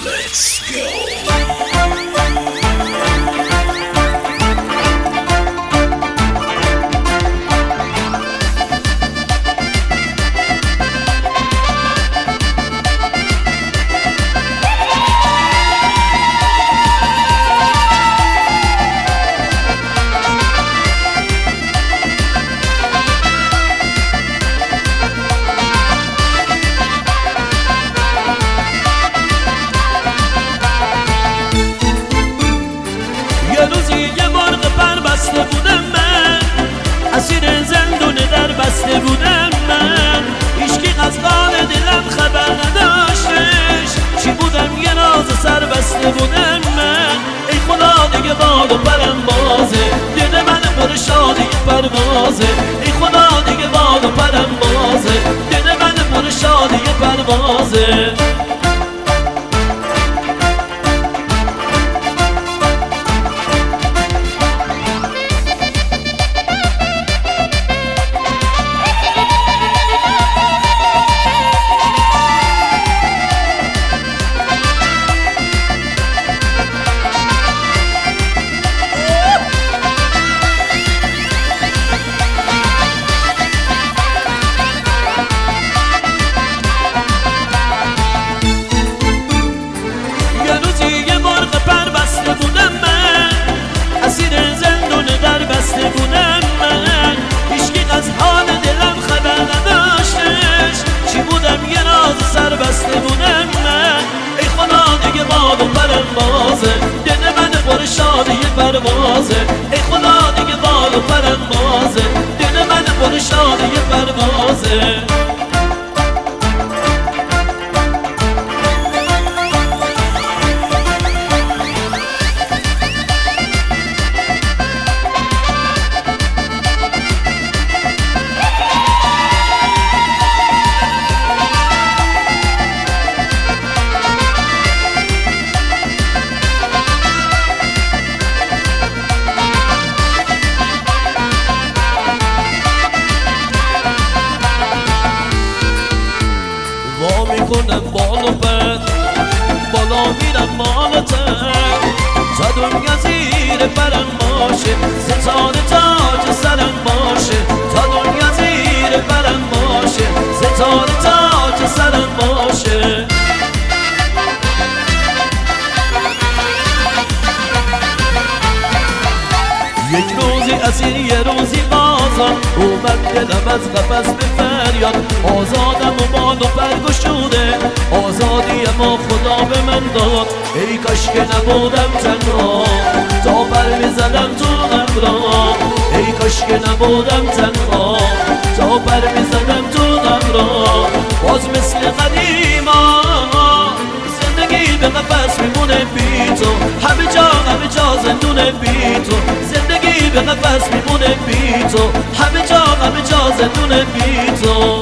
Let's go. یه روزی یه مرغ پر بسته بودم من، اسیر زندون در بسته بودم من. هیچکی از قال دلم خبر نداشتش، چی بودم یه ناز سر بسته بودم من. ای خدا دیگه بال و پرم بازه، دل من پر شادی پروازه. ای خدا دیگه بال و پرم بازه، دل من پر شادی پروازه. پروازه ای خدا دیگه بال و پرم بازه، دل من پر شادی پروازه. میکنم بال و پر، بالا میرم بالاتر، تا دنیا زیر پرم باشه، ستاره تاج سرم باشه. تا دنیا زیر پرم باشه، ستاره تاج سرم باشه. یک روزی اسیر یه روزی آزاد، اومد دلم از قفس به فریاد. آزادم و بال و پر گشوده، آزادی ما خدا به من داد. ای کاش که نبودم تنها، تا پر میزدم تو غم. ای کاش که نبودم تنها، تا پر میزدم تو غم. باز مثل قدیما زندگی به قفس میمونه بی تو، همه جا زندونه بی تو. زندگی به قفس میمونه بی تو، همه جا زندونه بی تو.